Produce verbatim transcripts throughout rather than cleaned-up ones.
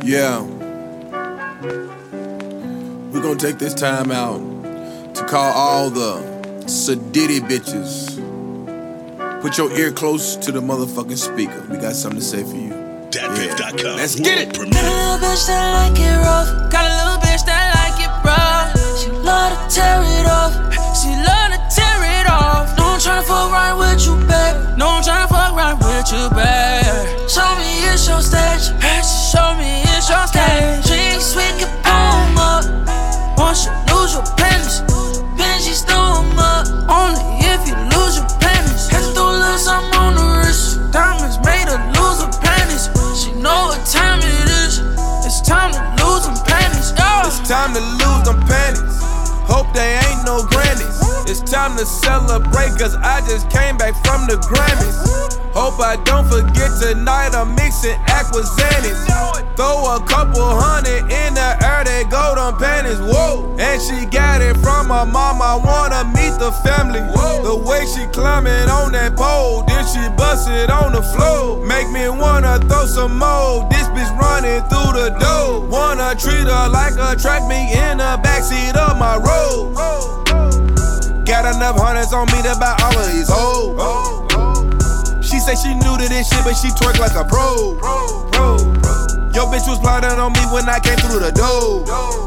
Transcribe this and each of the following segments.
Yeah. We're gonna take this time out to call all the sedity bitches. Put your ear close to the motherfucking speaker. We got something to say for you. Dat Piff dot com. Let's get it. Got a little bitch that like it rough. Got a little bitch that like it rough. She love to tear it off. She love to tear it off. No, I'm tryna fuck right with you, babe. No, I'm tryna fuck right with you, babe. Show me it's your stage. Show me it's your stage. Drinks, we can boom up. Once you lose your pennies, Benji's throw 'em up. Only if you lose your pennies. Had to throw a little something on the wrist. Diamonds made her lose her panties. She know what time it is. It's time to lose them panties. Yo. It's time to lose them panties. Hope they ain't no grannies. It's time to celebrate, cause I just came back from the Grammys. Hope I don't forget tonight I'm mixing Aquazanis. Throw a couple hundred in the air, they go them panties, whoa. And she got it from her mom, I wanna meet the family. Whoa. The way she climbing on that pole, then she bust it on the floor. Make me wanna throw some more, this bitch running through the door. Wanna treat her like a track meet in the backseat of my road. Got enough hundreds on me to buy all of these hoes. She say she new to this shit, but she twerk like a pro. Yo bitch was plotting on me when I came through the door.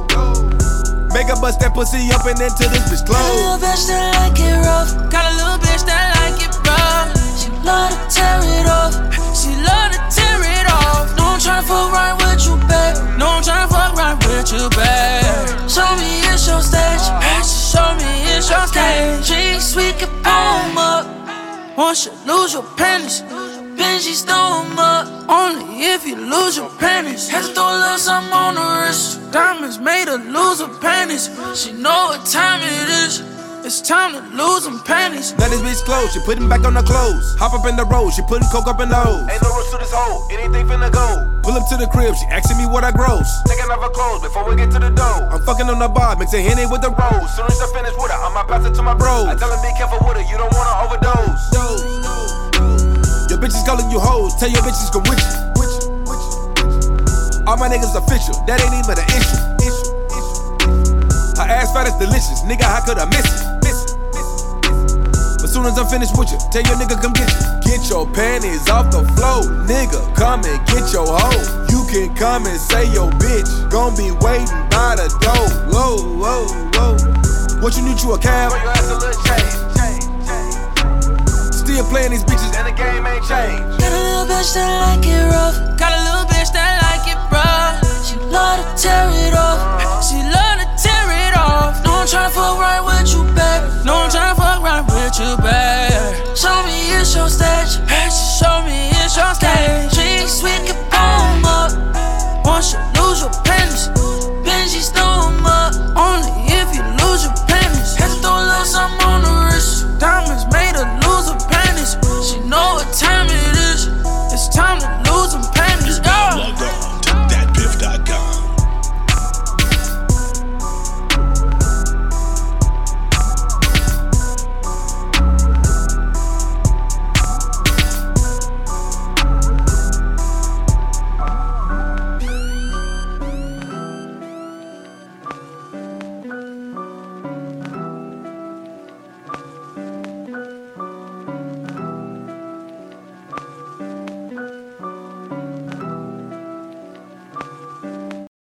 Make her bust that pussy up and into this bitch close. Got a little bitch that like it rough. Got a little bitch that like it rough. She love to tear it off. She love to tear it off. No, I'm tryna fuck right with you, babe. No, I'm tryna fuck right with you, babe. Show me it's your stage. Show me it's your stage. Drinks, we can boom up. Once you lose your panties, Benji's throw 'em up. Only if you lose your panties. Had to throw a little something on the wrist. Diamonds made her lose her panties. She know what time it is. It's time to lose them panties. Now this bitch close, she putting back on her clothes. Hop up in the road, she putting coke up in the hose. Ain't no rush to this hole, anything finna go. Pull up to the crib, she asking me what I gross. Taking off her clothes before we get to the door. I'm fucking on the bar, mixing Henny with the rose. Soon as I finish with her, I'ma pass it to my bros. I tell her be careful with her, you don't wanna overdose. Your bitches calling you hoes, tell your bitches come with you. All my niggas official, that ain't even an issue. Her ass fat is delicious, nigga, how could I miss it? But soon as I'm finished with you, tell your nigga come get you. Get your panties off the floor, nigga, come and get your hoe. You can come and say your bitch, gon' be waiting by the door. Whoa, whoa, whoa. What you need, you a cab? Throw your ass a little change, change, change. Still playing these bitches, and the game ain't changed. Got a little bitch that like it rough. Got a little